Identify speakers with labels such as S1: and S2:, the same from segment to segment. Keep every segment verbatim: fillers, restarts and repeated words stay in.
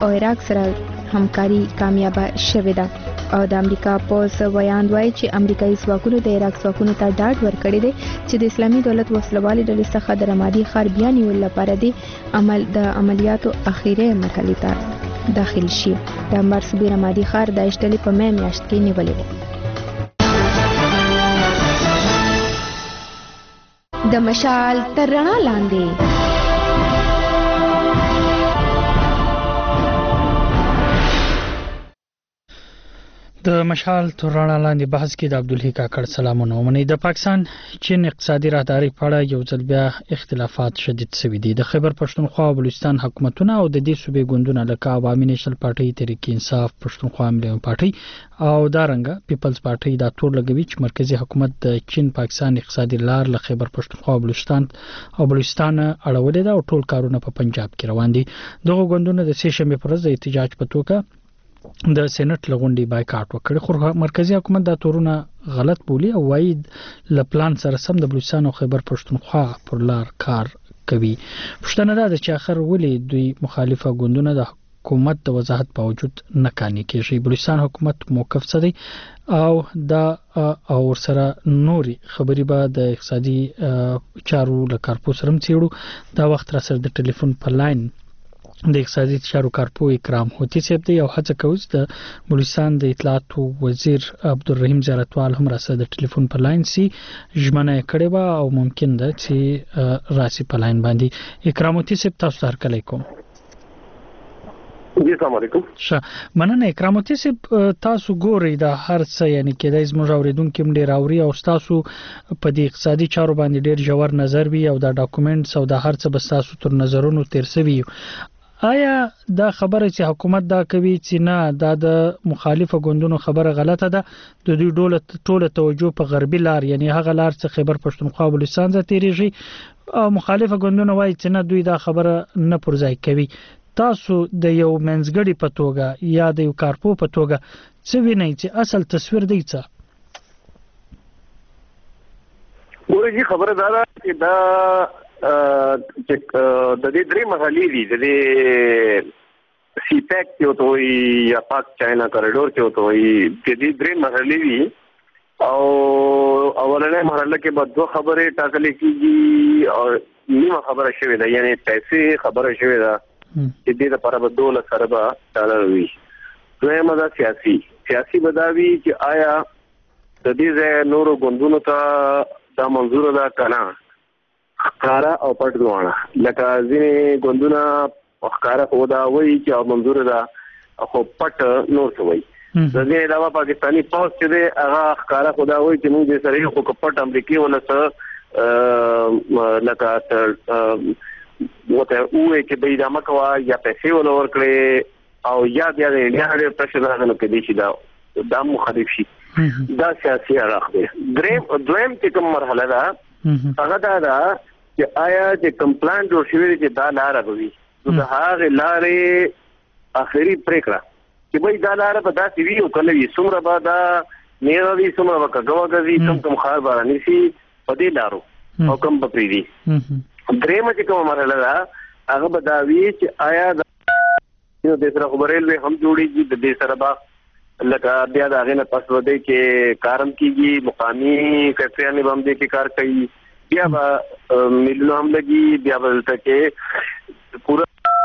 S1: او عراق سره همکاري کامیاب شوه ده او د امریکا پوز ویاند وایي چې امریکایي ځواکونو د عراق ځواکونو ته ډاډ ورکړی دی چې د اسلامي دولت وسلوالي ډلې څخه د رمادي ښار بیا نیولو لپاره د عمل د عملیاتو اخیری مرحلې ته داخل شي. د انبار صوبې رمادي ښار د داعش ډلې په مې میاشت کې نیولې و. د مشال تر رڼا لاندې
S2: د مشال تر رڼا لاندې بحث کې د عبدالحی کاکړ سلامونه ومني. د پاکستان چین اقتصادي راهداري په اړه یو ځل بیا اختلافات شدید شوي دي. د خیبر پښتونخوا او بلوچستان حکومتونه او د دې صوبې ګوندونه لکه عوامي نیشنل پارټي، تحریک انصاف، پښتونخوا ملي پارټي او دارنګه پیپلز پارټي دا ټول لګوي چې مرکزی حکومت د چین پاکستان اقتصادي لار له خیبر پښتونخوا او بلوچستان او بلوچستان اړولې ده او ټول کارونه په پنجاب کې روان دي. دغه ګوندونه د سې شنبه پر ورځ د احتجاج په توګه د سېنات لغونډي بایکاټ وکړ، خو مرکزی حکومت دا تورونه غلط بولی او وايي ل پلان سره سم د بلوچستان او خیبر پښتونخوا پر لار کار کوي. پښتنه ده چې اخر ولې دوی مخالفه ګوندونه د حکومت د وضاحت په وجود نه کاني کېږي. بلوچستان حکومت موقف څه دی او دا او سره نوري خبري به د اقتصادي چارو لکارپو سره مڅېړو. دا وخت را سره د ټلیفون په لاین د اقتصادي چارو کارپو اکرام هوتی صاحب دی او هڅه کوي د بلوچستان د اطلاعات وزیر عبدالرحیم زیارتوال هم را سره د ټلیفون په لاین سي ژمنه کړې و او ممکن ده چې راسي په لاین باندې. اکرام هوتی صاحب تاسو ته هرکلی کوم.
S3: جی السلام علیکم.
S2: ښه مننه اکرام هوتی صاحب، تاسو ګورئ دا هر څه یعنی کېدای زموږ اوریدونکو هم ډېر اوري او تاسو په دې اقتصادي چارو باندې ډېر ژور نظر وي او دا ډاکومېنټس او دا هر څه به تاسو تر نظرونو تیر سوي. آیا دا خبره چې حکومت دا کوي چې نه دا د مخالفه ګوندونو خبره غلطه ده، د دوی ډول ټوله توجه په غربي لار یعنی هغه لار چې خیبر پښتونخوا او بلوچستان ته تیریږي او مخالفه ګوندونه وایي چې نه دوی دا خبره نه پرځای کوي، تاسو د یو منځګړي په توګه یا د یو کارپو په توګه څه وینئ چې اصل تصویر دی څه؟
S3: ورته خبره دا ده چې دا چې د دې درې مرحلې دي، د دې سی پیک کې وي یا پاک چاینا کوریډور کې وي، د دې درې مرحلې دي او اولنې مرحله کې به دوه خبرې ټاکلې کیږي او نیمه خبره شوې ده یعنی پیسې خبره شوې ده چې دې لپاره به دوله سره به ډالر وي. دویمه ده سیاسي سیاسي بداوي چې آیا د دې ځای نورو ګوندونو ته دا منظور ده کنه ښکارا او پټ دوانه لکه ځینې ګوندونه ښکارا خو دا وایي چې منظور ده خو پټ نور څه وایي. د دې علاوه پاکستاني پوز چې دی هغه ښکارا خو دا وایي چې موږ دې سره یو خو پټ امریکایي ولته لکه وته وې چې به دا مکوا یا پیسې ول ورکړي او یا بیا د انډیا د پرشن راغلو کې دي چې دا د مخالف شي. دا سیاسي اړخ دی. دریم دویم چې کوم مرحله ده هغه دا ده چې آیا چې کمپلان جوړ شوی چې دا لار غوي نو دا هغه لارې اخري پریکړه چې به دا لار په داسې وی او کله وی څومره به دا نه وی څومره به کګوګزي کم کم خار باراني سي په دې لارو او کم په پریدي. درېم چې کوم مرحله ده هغه به دا وی چې آیا د سره خبرېل به هم جوړیږي د دې سره به لکه بیا دا غنه پس ودی کې کارم کیږي مقامی فیکټریانه باندې کې کار کوي بیا به ملونه هم لګي بیا به تکه پورا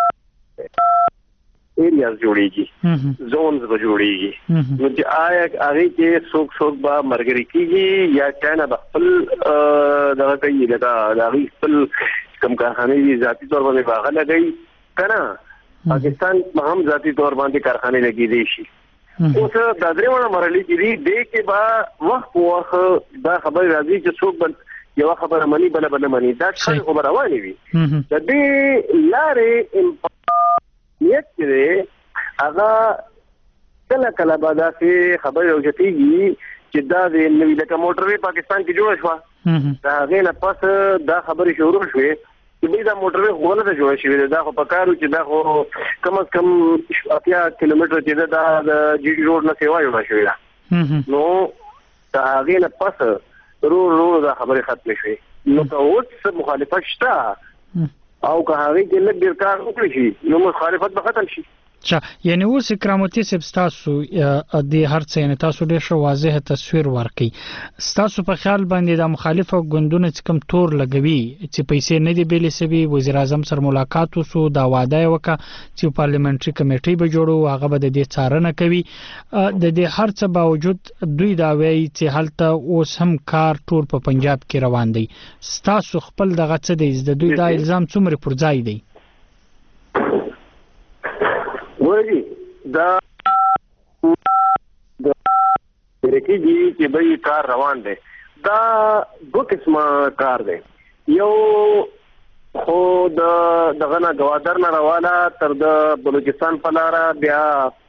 S3: ایریاز جوړیږي زونز به جوړیږي نو چې آیا هغه کې څوک څوک به مرګري کیږي یا چانه خپل دغه کوي لکه دا خپل کم کارخانه دي ذاتی تور باندې باغ لګي کنه پاکستان هم ذاتی تور باندې کارخانه لګي دي شي. اوس دا درېونه مرحلې کې دي د کې با وخت وخت دا خبر راځي چې څوک بل یو خبره مني بل بل مني دا څنګه خبر رواني وي د دې لارې نیت کې هغه کله کله به دا خبر راځي چې دا د نوې لکه موټروي پاکستان کې جوړ شو دا غینه پس دا خبرې شروع شوې چې دا موټروي غوړه ته جوړ شوې دا خو پکارو چې دا خو کم از کم اتیا کیلومتر چې دا د جی ډي روډ نه سیوا جوړ شوې ده نو دا غینه پس رو رو دا خبرې ختم شوې نو که اوس مخالفت شته او که هغه کې لږ ډیر کار وکړي شي نو مخالفت به ختم شي
S2: چا یعنی اوس کرامتي سب تاسو د هر څه نه تاسو ډیر شو واضح تصویر ورکړي تاسو په خیال باندې د مخالفه ګوندونو کم تور لګوي چې پیسې نه دی بیل سبي وزیر اعظم سره ملاقات وسو دا وعده وکړه چې پارلیمنتري کمیټي به جوړو هغه به د دې څارنه کوي د دې هر څه باوجود دوی دا وایي چې هلته اوس هم کار ټول په پنجاب کې روان دی تاسو خپل دغه څه دی د دوی دا الزام څومره پر ځای دی
S3: ورګي دا د ریکی دی چې به کار روان دی دا دوه قسمه کار دی یو خو د دغه نه گوادر نه راواله تر د بلوچستان په لار بیا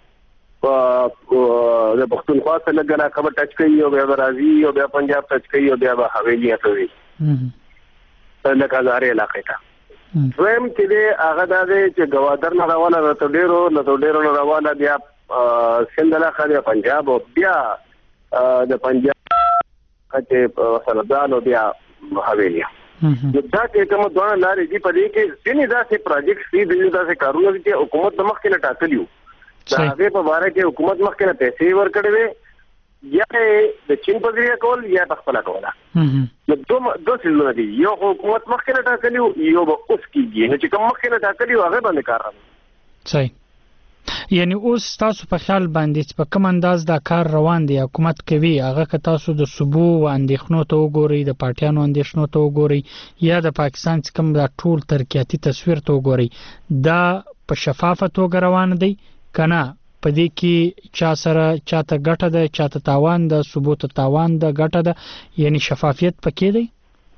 S3: د پښتونخوا سره لګلا خبر ټچ کوي او بیا راځي او بیا پنجاب ټچ کوي او بیا حویلی کوي لکه زاره علاقې ته دویم چې دی هغه دا دی چې گوادر نه راواله نو ډیرو نو ډیرو نه راواله بیا سند علاقې د پنجاب او بیا د پنجاب چې سردان او بیا حویلی دا چې کوم دوه لارې دي په دې کې ځینې داسې پروجیکټ دي ځینې داسې کارونه دي چې حکومت د مخکې نه ټاکلي وو دا هغه په اړه کې حکومت مخکې نه پیسې ورکړې وي یا د چین په ذریعہ کول یا په خپل کوله نو دوه دوه څه دي یو حکومت مخکې نه ټاکلي یو به اوس کیږي نو چې کوم مخکې نه ټاکلي هغه باندې کار راځي
S2: صحیح یعنی اوس تاسو په خیال باندې په کوم انداز دا کار روان دی حکومت کوي هغه که تاسو د صوبو و اندېښنو ته وګورئ د پارټیانو اندېښنو ته وګورئ یا د پاکستان چې کوم دا ټول ترکیاتي تصویر ته وګورئ دا په شفافه توګه روان دی کنه په دې کې چا سره چاته ګټه ده چاته تاوان ده ثبوت تاوان ده ګټه ده یعنی شفافیت پکې دی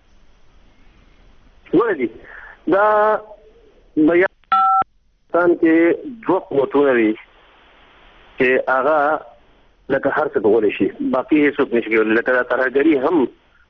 S3: ولې دا بیا تان کې دوه قوتونه دي چې هغه لکه هر څه کولای شي باقي هیڅ نشي کولای لکه ترهګری هم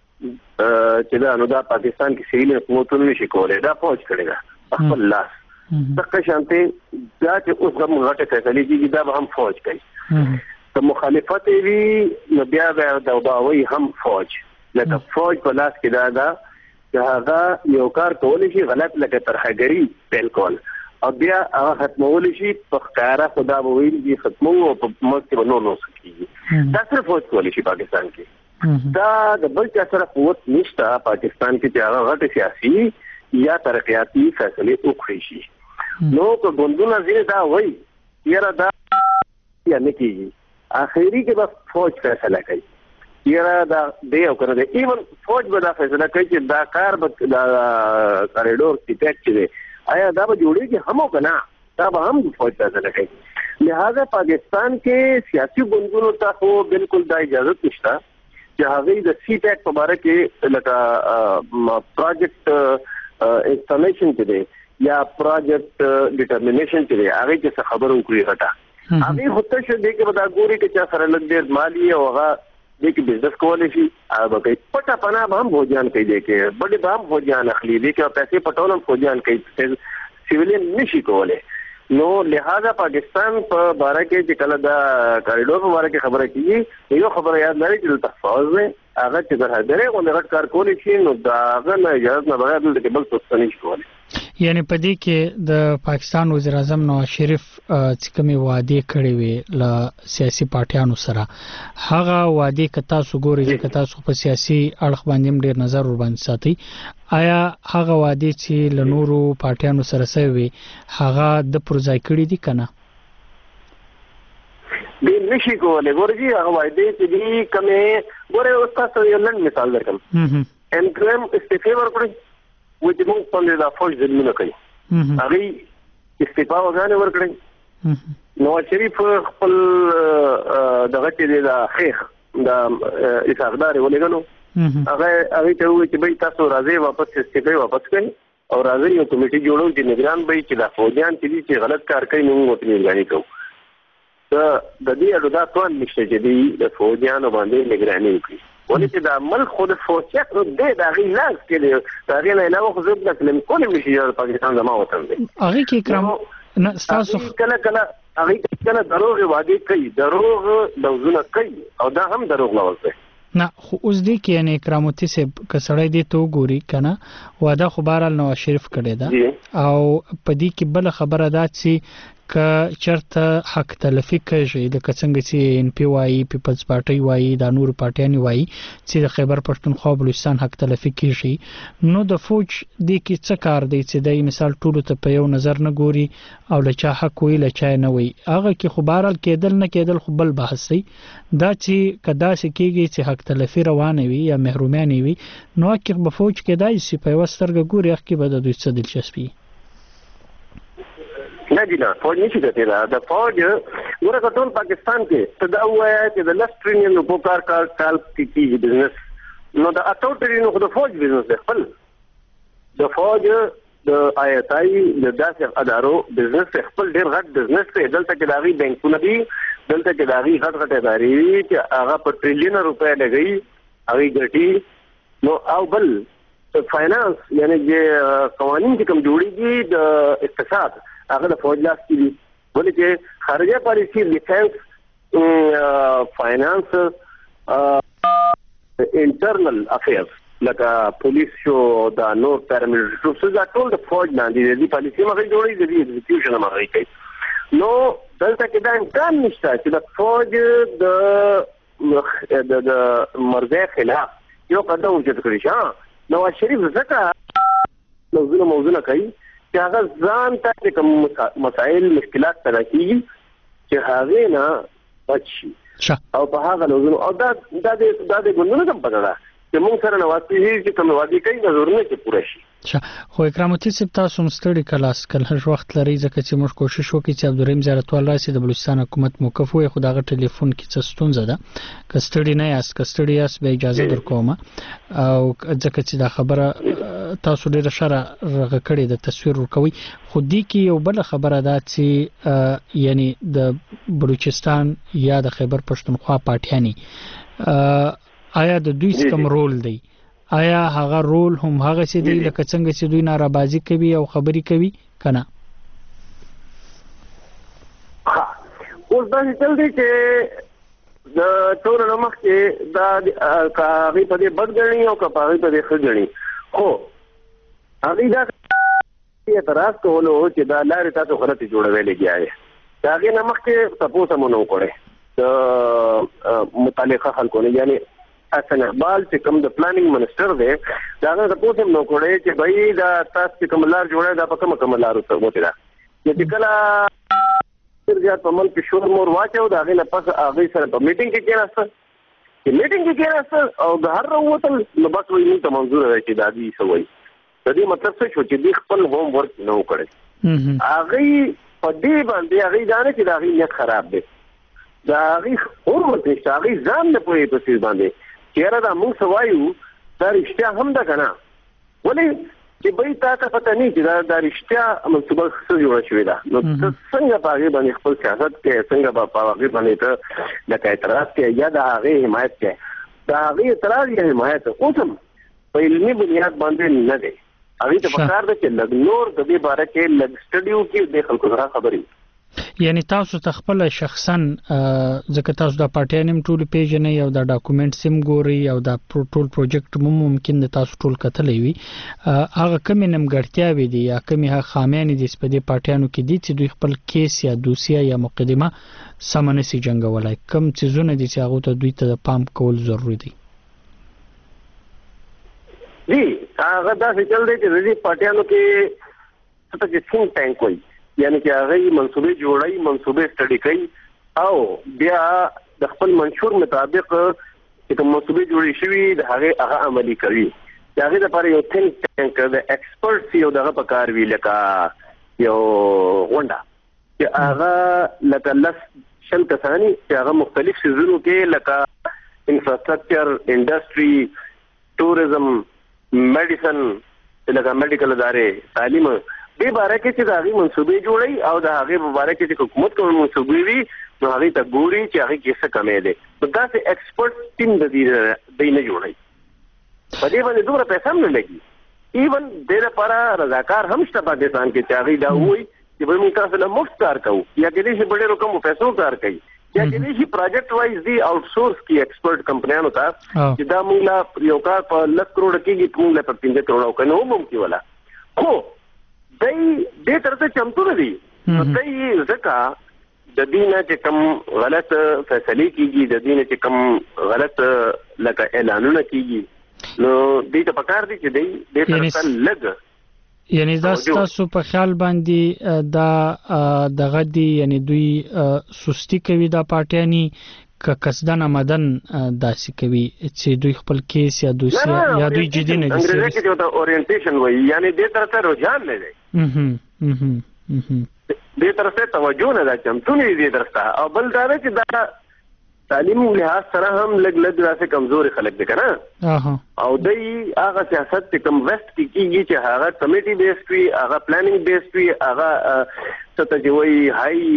S3: چې دا نو دا پاکستان کې سیویل قوتونه نشي کولای دا فوج کړي دا خپل لاس دغه شانته دا چې اوس هم غټه فیصله کیږي دا به هم فوج کوي ته مخالفت وی نو بیا دا باوي هم فوج لکه فوج په لاس کې دا دا چې هغه یو کار کولی شي غلط لکه ترهګری پیل کول او بیا هغه ختمول شي په ښکارا خدا به ویل دي ختمو او په مکه نو نو سکیږي دا صرف فوج کولی شي پاکستان کې دا د بل څه سره قوت نشته پاکستان کې چې هغه غټه سیاسي یا ترقیاتی فیصله وکړي شي نو په ګوندونو ځینې دا وایي یاره دا یا نه کېږي اخري کې بس فوج فیصله کوي یاره دا دی او کنه دی ایون فوج به دا فیصله کوي چې دا کار به دا کاریډور ټیکټ چې دی آیا دا به جوړېږي هم او کنه دا به هم فوج فیصله کوي لہذا پاکستان کې سیاسي ګوندونو ته خو بالکل دا اجازه نشته چې هغه د سی ټیک په اړه کې لکه پروجیکټ انسټالیشن کې دی یا پروجیکټ ډیټرمینیشن کې دی هغه چې خبرو کوي غټه هغه هوته شو دی کې ودا ګوري کې چې سره لګ ډیر مالی او هغه د کې بزنس کولای شي هغه کوي پټه پنا هم فوجان کوي دی کې بډې هم فوجان اخلي دی کې پیسې پټولم فوجان کوي سیویلین نشي کولای نو لہذا پاکستان په باره کې چې کله دا کاریډور په باره کې خبره کیږي یو خبره یاد لري چې تحفظ نه هغه چې درهدره او لغت کار کولی شي نو دا غن اجازه نه بغیر د بل څه نشي کولای
S2: یعنی په دې کې د پاکستان وزیر اعظم نواز شریف چې کومه وعده کړې وي ل سیاسي پارټیانو سره هغه وعده کتا سو ګوري چې کتا سو په سیاسي اړخ باندې ډیر نظر ور باندې ساتي آیا هغه وعده چې ل نورو پارټیانو سره سوي هغه د پرځای کړی دي کنه
S3: د نشي کولای ګورځي هغه وعده چې دي کومه ګوره اوس تاسو یو لن مثال درکم ان کرم استعفا ورکړي و چې موږ په دې د فوج ځمنه کوي هغه استعفا وغانه ورکړي نواز شریف خپل دغه چې د خیخ د اساقدار ولګنو هغه هغه ته وایي چې به تاسو راځي واپس استعفا واپس کړئ او راځي یو کمیټه جوړو چې نگران به چې د فوجان چې غلط کار کوي نو موږ ته نگراني کوو د دې اړه دا ټول نشته چې د فوجانو باندې نگراني وکړي ولې چې د عمل خود فوجیت د دغه لاس کې دی هغه نه علاوه خو زه د کلم کوم نشي د پاکستان زما وطن دی
S2: هغه کې کرام نه تاسو
S3: کله کله هغه کله دروغ وعده کوي دروغ دوزونه کوي او دا هم دروغ نه وځي
S2: نه خو اوس دی کې یعنی کرامتي سه کسړې دي ته ګوري کنه وعده خو بهرال نواز شریف کړی دا او په دې کې بل خبره ده چې ک چرته حق تلفي کوي د څنګه چې ان پی وايي پیپلز پارټي وايي د نور پارټیان وايي چې د خیبر پښتونخوا بلوچستان حق تلفي کوي نو د فوج د کی څه کار دی چې د مثال ټولو ته په یو نظر نه ګوري او لچا حق وی لچا نه وي هغه کې خبرال کېدل نه کېدل خو بل بحث دی دا چې کدا چې کېږي چې حق تلفي روانه وي یا محرومانه وي نو کې په فوج کې دای شي په وسترګ ګوري هغه کې به د دوی څه دلچسپي
S3: نه دي نه فوج نشي کېدای دا فوج ورته ټول پاکستان کې ته دا وايي چې د لس ټریلیون په کار کار کال کې بزنس نو دا اته ټریلیون خو د فوج بزنس دی خپل د فوج د آیتای د داسې ادارو بزنس خپل ډیر غټ بزنس دی دلته کې داغي بانکونه دي دلته کې داغي غټ غټ ادارې چې هغه په ټریلیون روپیا لګي هغه ګټي نو او بل فاینانس یعنی چې قوانين چې کوم جوړيږي د اقتصاد هغه د فوج لاس کې دي ولې چې خارجه پالیسي ډیفنس فاینانس انټرنل افیرز لکه پولیس شو دا نور پیراملیټری ټروپس دا ټول د فوج باندې دي پالیسي مخه جوړي دي ایگزیکیوشن مخه کوي نو دلته کې دا امکان نشته چې د فوج د د د مرزه خلاف یو قدم وجود کړی شه نواز شریف ځکه موضوع موضوع کوي چې هغه ځان ته کوم مسائل مشکلات پیدا کیږي چې هغه نه بچي او په هغه نوزونو او دا دا د دا د ګوندونو کوم پتا ده چې موږ سره نواسي هیڅ کوم وادي کوي نظرونه چې پوره شي
S2: خو اکرام الدین صاحب تاسو مستړي کلاس کله هیڅ وخت لري ځکه چې موږ کوشش وکړو چې عبدالرحیم زیارتوال راشي د بلوچستان حکومت موقف وي خو دغه ټلیفون کې څه ستونزه ده کستړي نه یاست کستړي یاست به اجازه درکوم او ځکه چې دا خبره تاسو ډیره شره رغه کړې د تصویر ورکوي خو دې کې یو بل خبره ده چې یعنی د بلوچستان یا د خیبر پښتونخوا پارټیانی آیا د دوی کوم رول دی آیا هغه رول هم هغه څه دی لکه څنګه چې دوی نارابازي کوي او خبري کوي کنه
S3: ها اوس دا چې دی چې د ټول نمخ کې دا کاغي په دې بدګنی او کاغي په دې خګنی خو هغه دا اعتراض کولو چې دا لارې تاسو غلطي جوړولې کیږي دا هغه نمخ کې تاسو مونږ کړې د متعلقه خلکو نه یعنی حسن اقبال چې کوم د پلانینګ منسٹر دی دا هغه تاسو نو کړی چې بھائی دا تاسو کوم لار جوړه دا په کوم کوم لار وته دا چې کله ورځ په ملک شور مور واچو دا هغه نه پس هغه سره په میټینګ کې کېناسته چې میټینګ کې کېناسته او د هر وروتل نو بس وایي ته منظور دی چې دا دي سوي د دې مطلب څه شو چې د خپل هوم ورک نه وکړي هغه په دې باندې هغه ځان چې دا هغه نیت خراب دی دا هغه هوم ورک هغه ځان نه پوي په څه باندې چیرې دا موږ سوایو دا رښتیا هم ده کنه ولې چې به تاسو پته نه چې دا د رښتیا منصوبه څه جوړه شوې ده نو څنګه په هغه باندې خپل سیاست کې څنګه په هغه باندې ته لکه اعتراض کې یا د هغه حمایت کې دا هغه اعتراض یا حمایت اوسم په علمي بنیاد باندې نه دی هغه ته پکار ده چې لږ نور د دې باره کې لږ سټډیو کې د خلکو سره خبرې
S2: یعنی تاسو تخپل شخصا ځکه تاسو د پارټیانم ټول پیژنې او د ډاکومېنټ سیم ګوري او د ټول پروجیکټ ممکن د تاسو ټول کتلې وي هغه کوم نمګړتیا وي دي یا کوم هغه خامیان دي چې په دې پارټیانو کې دي چې دوی خپل کیس یا دوسیه یا مقدمه سمونه سي جنگولای کوم چیزونه دي چې هغه ته دوی ته پام کول ضروری دي
S3: جی هغه دا څه چل دی چې دې پارټیانو کې څه چې څنګه ټانک وي یعنی چې هغه منصوبه جوړای منصوبه سټډي کوي او بیا د خپل منشور مطابق چې کوم منصوبه جوړی شوی د هغه هغه عملی کوي دا هغه لپاره یو ثین ټانک د ایکسپرټ یو دغه پکار وی لکه یو غونډه چې هغه لکه لس شل کسانی چې هغه مختلف سيزونو کې لکه انفراستراکچر انډستری ټوریزم میډیسن لکه میډیکل ادارې تعلیم به باره کې چې داغي منصوبې جوړي او د هغه مبارک چې حکومت کوم منصوبې وي نو هغه ته ګوري چې هغه کې څه کمې ده دا چې ایکسپرټ ټیم د دې د نه جوړي په دې باندې دومره پیسې هم نه لګي ایون د لپاره رضاکار هم شته پاکستان کې چې هغه دا وایي چې موږ تاسو له مفت کار کوو یا کې دې ډېر رقم پیسو کار کوي یا کې دې پروجیکټ وایز دی آوټسورس کی ایکسپرټ کمپنیانو ته چې دا موږ یو کار په لس کروڑ کېږي موږ په پنځه کروڑ او کنه ممکن ولا خو دای دې ترته چمتو نه دي نو کوي ځکه د دینه چې کوم غلط فیصله کیږي د دینه چې کوم غلط لکه اعلانونه کیږي نو دې ته پکار دي چې دې دې تر لګ
S2: یعنی دا تاسو په خیال باندې دا دغه دی یعنی دوی سستی کوي دا پارټیانی ک کسدان آمدن داسې کوي چې دوی خپل کیس یا دوسیه یا دوی جدي نه دي
S3: انګریزي کې ته اورینټیشن وایي یعنی دې تر ته رجحان نه دی
S2: هم هم
S3: دې تر څه توجه نه راځم ټول دې درسته او بل دا چې دا تعلیم لحاظ سره هم لګ لګ راځي کمزوري خلک دي کنه او دای هغه سیاست چې کوم ویسٹ کې کیږي چې هغه کمیټي بیسډ وي هغه پلانینګ بیسډ وي هغه څه ته وایي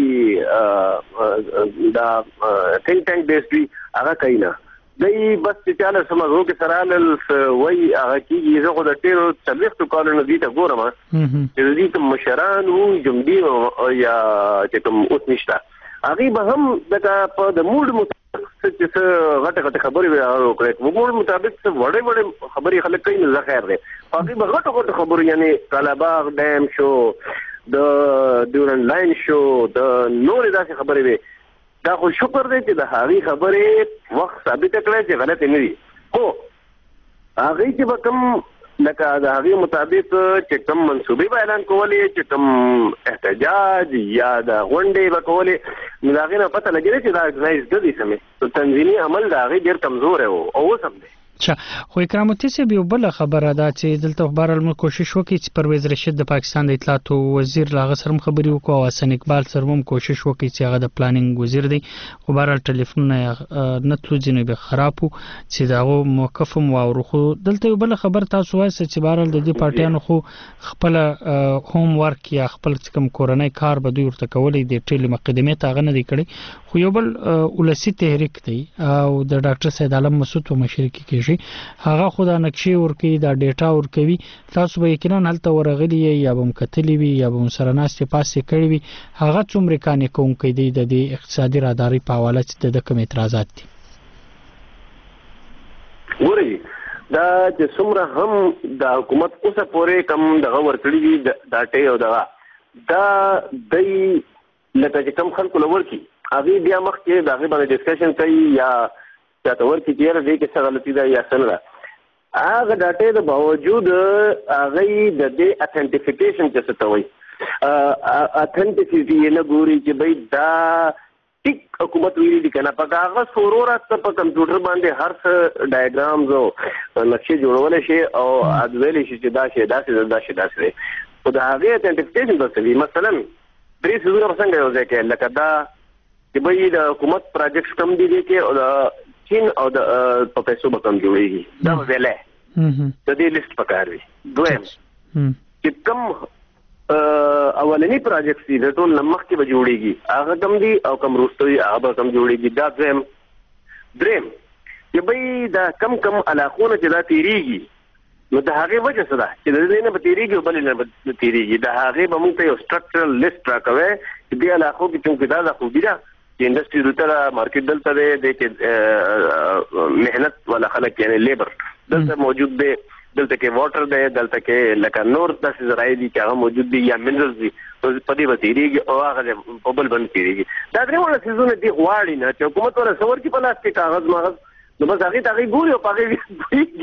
S3: هاي دا ثینک ټانک بیسډ وي هغه کینا دای بس چې چاله سمغو کې سره وایي هغه کیږي زه خو د ټیرو څلويختو کالونو دي ته ګورم چې دې کوم مشران وو جمدي یا چې کوم اوس نشته هغه به هم د د موډ چې څه غټه غټه خبرې وکړي په موږ مطابق څه وړې وړې خبرې خلک کوي نه خیر دی هغه به غټه غټه خبرې یعنی کلاباغ ډیم شو د ډیورن لاین شو د نورې داسې خبرې وي دا خو شکر دی چې د هغې خبرې وخت ثابت کړی چې غلط نه دي خو هغې چې به کوم لکه د هغې مطابق چې کوم منصوبې به اعلان کولې چې کوم احتجاج یا د غونډې به کولې نو د هغې نه پته لګېده چې دا اګزایز نه دي سمې تنظیمي عمل د هغې ډېر کمزوری و او اوس هم دی
S2: اچھا خو اکرامتي صاحب یو بله خبره ده چې دلته بهرحال موږ کوشش وکړي چې پرویز رشید د پاکستان د اطلاعاتو وزیر له هغه سره هم خبرې وکړو او حسن اقبال سره هم کوشش وکړي چې هغه د پلانینګ وزیر دی خو بهرحال ټلیفونونه نه تلو ځینې به خراب وو چې د هغو موقف هم واورو خو دلته یو بله خبر تاسو وایاست چې بهرحال د دې پارټیانو خو خپله هوم ورک یا خپل کوم کورنی کار به دوی ورته کولی د ټولې مقدمې ته هغه نه دی کړی خو یو بل ولسي تحریک دی او د ډاکټر سید عالم مسعود په مشرۍ کې کېږي هغه خو دا نقشې ورکوي دا ډیټا ورکوي تاسو به یقینا هلته ورغلي یا به هم کتلي وي یا به هم سره ناستې پاستې کړي وي هغه څومره قانع کوونکی دی د دې اقتصادي رادارۍ په حواله چې د کوم اعتراضات دي
S3: ګورئ دا چې څومره هم د حکومت اوسه پورې کم دغه ورکړي دي ډاټې او دغه دا دی لکه چې کم خلکو له ورکړي هغې بیا مخکې د هغې باندې ډسکشن کوي یا چاته ورکړي چې یاره دې کې څه غلطي ده یا څه نه ده هغه ډاټې د باوجود هغې د دې اتھنټیفیکیشن چې څه ته وایي اتھنټیسټي یې نه ګوري چې بھائی دا ټیک حکومت ویلي دي که نه په کاغذ ورو راته په کمپیوټر باندې هر څه ډایګرامز او نقشې جوړولی شي او ویلی شي چې دا شی داسې ده دا شی داسې دی خو د هغې اتھنټیفیکیشن به څه وي مثلا درې څیزونه به څنګه یو ځای کوي لکه دا چې بھائی د حکومت پراجیکټس کم دي دی کې او د چین او د په پیسو به کم جوړېږي دا به ویلی د دې لیست پکار وي دویم چې کم اولنی پراجیکټس دي د ټول نه مخکې به جوړېږي هغه کم دي او کم وروسته وي هغه به کم جوړېږي دا دویم دریم چې بھائی دا کم کم علاقونه چې دا تېرېږي نو د هغې وجه څه ده چې د دې نه به تېرېږي او بلې نه به تېرېږي د هغې به موږ ته یو سټرکچرل لیست راکوی چې دې علاقو کې چونکې دا د خوبي ده چې انډسټري دلته ده مارکیټ دلته دی دی کې محنت والا خلک یعنی لیبر دلته موجود دی دلته کې واټر دی دلته کې لکه نور داسې ذرایع دي چې هغه موجود دي یا منرلز دي په دې به تېرېږي او هغه په بل باندې تېرېږي دا درې واړه څیزونه دې غواړي نه چې حکومت ورته څه ورکړي په لاس کې کاغذ ماغذ نو بس هغې ته هغې ګوري او په هغې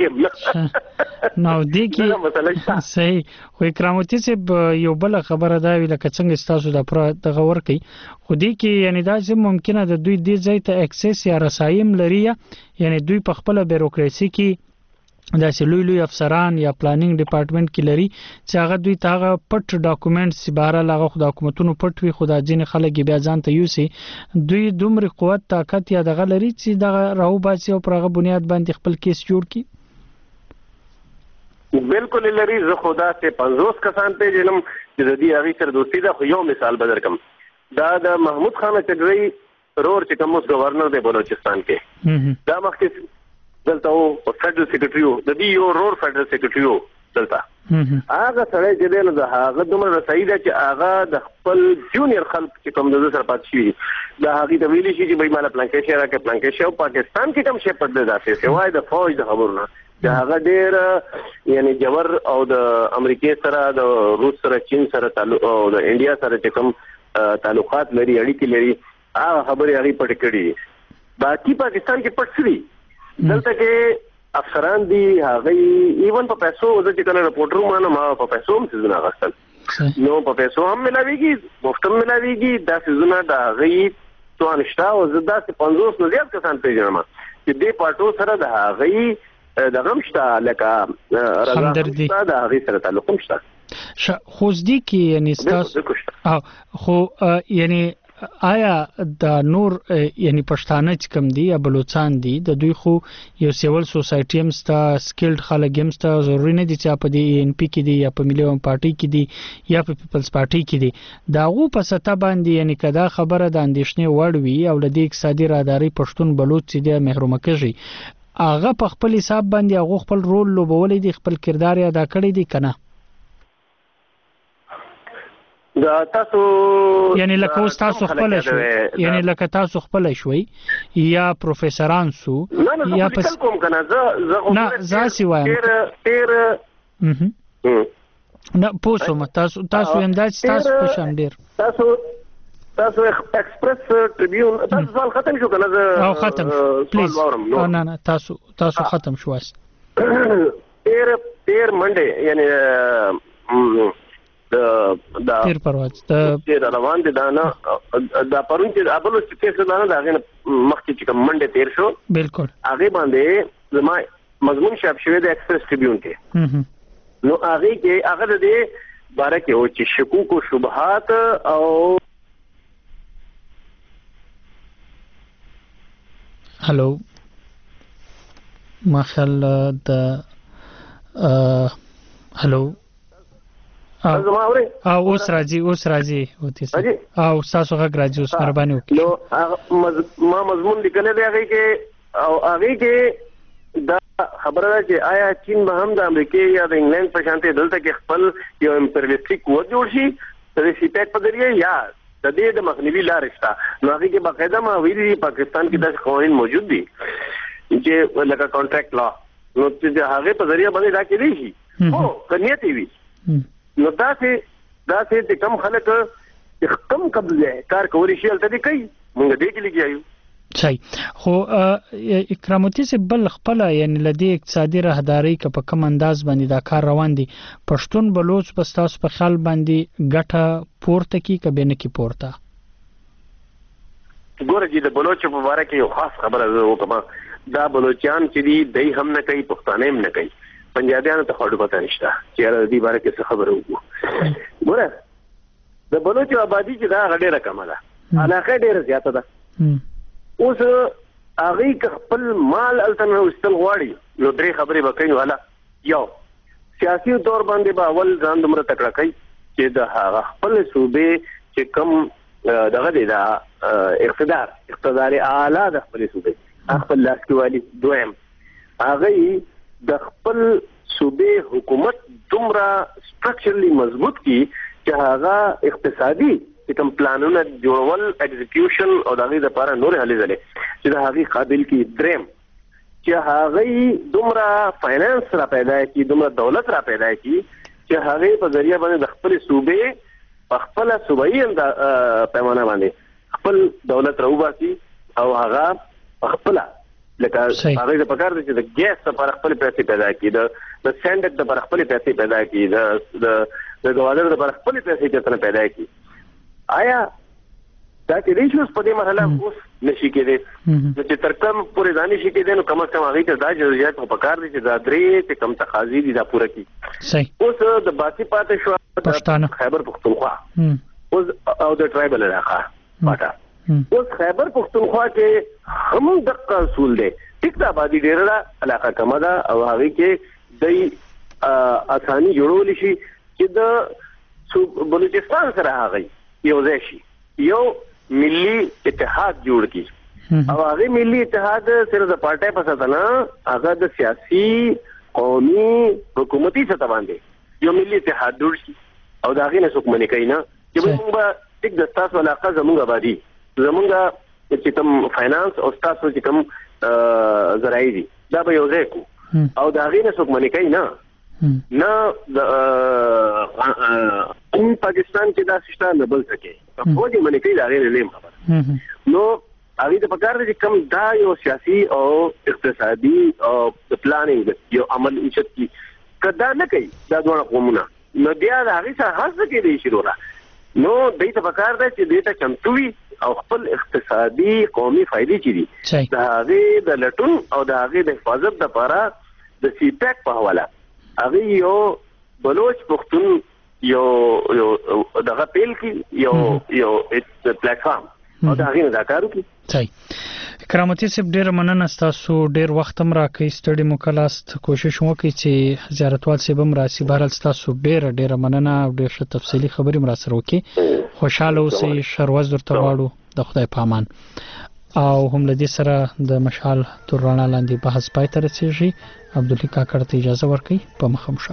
S3: پوهېږي
S2: نو دې کې صحیح خو اکرامتي صاحب یو بله خبره دا وي لکه څنګه ستاسو دا پوره دغه ورکوي خو دې کې یعنې داسې ممکنه د دوی دې ځای ته اکسس یا رسایي هم لري یعنې دوی په خپله بیروکراسي کې داسې لوی لوی افسران یا پلانینګ ډپارټمنټ کې لري چې هغه دوی ته هغه پټ ډاکومنټس بهرحال هغه خو د حکومتونو پټ وي خو دا ځینې خلک یې بیا ځان ته یوسي دوی دومره قوت طاقت یا دغه لري چې دغه راوباسي او پر هغه بنیاد باندې خپل کیس جوړ کړي
S3: بالکل لري زه خو داسې پنځوس کسان پېژنم چې د دې هغې سره دوستي ده خو یو مثال به درکړم دا د محمود خان چګرۍ رور چې کوم اوس گورنر دی بلوچستان کې دا مخکې دلته و فیډرل سیکرټري و د دې یو رور فیډرل سیکرټري و دلته هغه سړی چې دی نو د هغه دومره رسایي ده چې هغه د خپل جونیر خلک چې کوم د ده سره پاتې شوي د هغې ته ویلي شي چې بھائی ماله پلانکې شی راکړه پلانکې شی او پاکستان کې کوم شی پټ دی داسې سوای د فوج د خبرونه چې هغه ډېر یعنی جوور او د امریکې سره د روس سره چین سره تعلق او د انډیا سره چې کوم تعلقات لري اړیکې لري هغه خبرې هغه پټ کړي باقي پاکستان کې پټ سړي دلته کې افسران دي هغه ایون په پیسو چې کله رپورټر مانه ما په پیسو هم څه نه غوښتل نو په پیسو هم ملاويږي مفتم ملاويږي دا څه نه دا غي تو انشتا او زدا څه پنځوس نه زیات کسان پیژنم چې دې پټو سره دا غي د غمشتا لکه رضا دا غي سره تعلق مشته
S2: خوځدي کې یعنی تاسو خو یعنی آیا د نور یعنی پښتانه چې کم دي یا بلوچستان دي د دوی خو یو سیول سوسایټي هم ستا سکلډ خلک هم ستا ضروري نه دي چې په دې ان پی کې دي یا په ملي پارټي کې دي یا په پیپلز پارټي کې دي دا غو په ستا باندې یعنی کدا خبره د اندیشنې وړ وي او د اقتصادي راداري پښتون بلوچ دي محروم کړي هغه په خپل حساب باندې هغه خپل رول لوبولې دي خپل کردار ادا کړی دي کنه
S3: دا تاسو
S2: یعنی لکه اوس تاسو خپل شوي یعنی لکه تاسو خپل شوي یا پروفیسوران سو
S3: یا پس کوم کنه زه
S2: نه زاسي وایم
S3: تیر
S2: نه پوسوم تاسو تاسو انداز تاسو په شان ډیر
S3: تاسو تاسو ایکسپریس ټریبیون تاسو سوال ختم شو کنه
S2: او ختم پلیز نه نه تاسو تاسو ختم شو اس
S3: تیر تیر منډه یعنی د دا
S2: تیر پرواز د
S3: روان دي دا نه دا پرون چې ابلو چې څه نه دا غن مخکې چې کوم منډه تیر شو
S2: بالکل
S3: هغه باندې زما مضمون شاپ شوی د ایکسپریس ټریبیون کې نو هغه کې هغه د باره کې او چې شکوک او شبهات او
S2: هلو ماشاءالله د هلو او اوس راځي اوس راځي وتی او تاسو غږ راځي اوس مهرباني وکړئ
S3: نو ما مضمون لیکل دی هغه کې او هغه کې دا خبره ده چې آیا چین به هم د امریکا یا د انګلند په شانته دلته کې خپل یو امپریالیستیک قوت جوړ شي د سیپیک په ذریعہ یا د دې د مخنیوي لارې شته نو هغه کې باقاعده ما ویلي پاکستان کې د قوانین موجود دي چې لکه کانټریکټ لا نو چې هغه په ذریعہ باندې دا کې دي شي او کنيتي وي نو تاسو دا چې کم خلک کم قبضه کار کولی شي تل دې کوي موږ دې کې لګیایو
S2: صحیح خو اکراموتی سے بل خپل یعنی لدی اقتصادي راهداري ک په کم انداز باندې دا کار روان دي پښتون بلوچ په تاسو په خیال باندې ګټه پورته کی ک بینه کی پورته
S3: ګوره چې د بلوچ په اړه کې یو خاص خبره وکم دا بلوچستان چې دی دای هم نه کوي پښتانه هم نه کوي پنجابیانو ته خړو پته نشته چې د دې باره کې څه خبره وکړو ګوره د بلوچ آبادی چې دا غډه رقم ده علاقه ډیره زیاته ده اوس هغه خپل مال التنه واستل غواړي نو درې خبرې وکړي والا یو سیاسي تور باندې به اول ځان دمر تکړه کوي چې د هغه خپل صوبې چې کم دغه دی دا اقتدار اقتدار اعلی د خپل صوبې خپل لاسکوالي دویم هغه د خپل صوبې حکومت دومره سټرکچرلی مضبوط کی چې هغه اقتصادي کوم پلانونه جوړول ایگزیکیوشن او دغه لپاره نور هلي ځلې چې د هغه قابل کی دریم چې هغه دومره فاینانس را پیدا کی دومره دولت را پیدا کی چې هغه په ذریعہ باندې د خپل صوبې په خپل صوبایي پیمانه باندې خپل دولت راوباسي او هغه خپل لکه هغه د پکار دي چې د ګیس لپاره خپل پیسې پیدا کړي د د سینډک لپاره خپل پیسې پیدا کړي د د د غوالر لپاره خپل پیسې چتنه پیدا کړي آیا دا چې د شوس په دې مرحله اوس نشي کېدی چې تر کوم پورې ځانې شي کېدی نو کوم څه هغه ته دا ضرورت په پکار دي چې دا درې چې کم تقاضي دي دا پوره کړي
S2: صحیح
S3: اوس د باقي پاتې شو
S2: پښتانه
S3: خیبر پختونخوا اوس او د ټرایبل علاقه پاټا اوس خیبر پختونخوا کې هم دغه اصول دي ټیک دا باندې ډیره علاقه کمه ده او هغه کې د اساني جوړول شي چې د بلوچستان سره هغه یو ځای شي یو ملي اتحاد جوړ کی او هغه ملي اتحاد صرف د پارټي په اساس نه هغه د سیاسي قومي حکومتي سطح باندې یو ملي اتحاد جوړ شي او دا غي نه څوک منې کوي نه چې موږ ټیک د تاسو علاقه زموږ آبادی زموږ چې کوم فاینانس او تاسو چې کوم زراعي دي دا به یو ځای کو او دا غي نه څوک منې کوي نه نه د ان پاکستان کې دا سیستم نه بل سکے په کومه باندې کې دا غیر لیم خبر نو هغه د پکار دي کوم دا یو سیاسي او اقتصادي او پلانینګ یو عمل انشت کی کدا نه کوي دا ډول قومونه نو بیا دا هغه څه هڅه کوي شروع را نو دې ته پکار دی چې دې ته چمتوي او خپل اقتصادي قومي فائدې چي دي دا هغه د لټون او دا هغه د حفاظت لپاره د سی پیک په حواله هغه یو بلوچ پختون یو یو دغه پیل کی یو یو پلیټ فارم او دا هغه نه کارو کی
S2: صحیح کرامتي صاحب ډیر مننه تاسو ډیر وخت هم راکې ستړي مکلاست کوشش وکړئ چې زیارتوال صاحب هم راسي بهرال تاسو ډیر ډیر مننه او ډیر ښه تفصیلی خبرې هم را سره وکړي خوشاله اوسئ شروز درته واړو د خدای پامان او هم لدی سره د مشال تر رڼا لاندې بحث پای ته رسیږي عبدالله کاکړ ته اجازه ورکړئ په مخم شه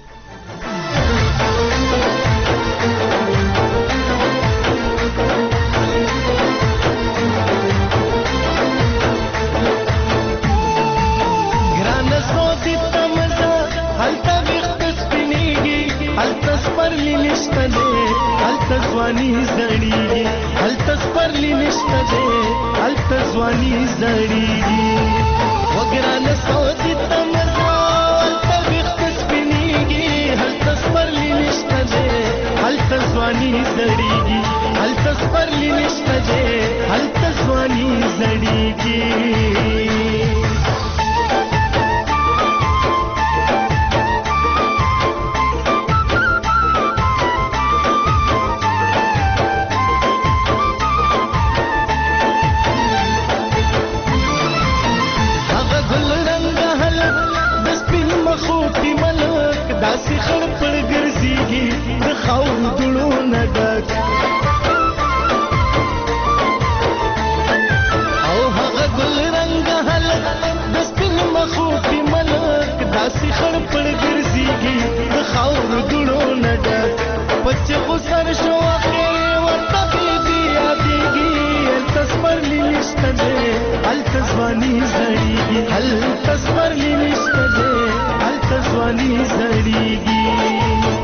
S4: ځواني زړیږي هلته سپرلی نشته دی هلته ځواني زړیږي وګرانه سودی تمزه هلته وخت سپینیږي هلته سپرلی نشته دی هلته ځواني زړیږي هلته سپرلی نشته دی هلته ځواني زړیږي داسې خړ پړ ګرځيږي د خاور دړو نه ډک او هغه ګل رنگ هلک د سپین مخوتي ملک داسې خړ پړ ګرځيږي د خاور دړو نه ډک بچ خو سر شو اخر ورته دي یادېږي التسپرلی نشته دی التسوانی زړیږي التسپرلی نشته دی التسوانی زړیږي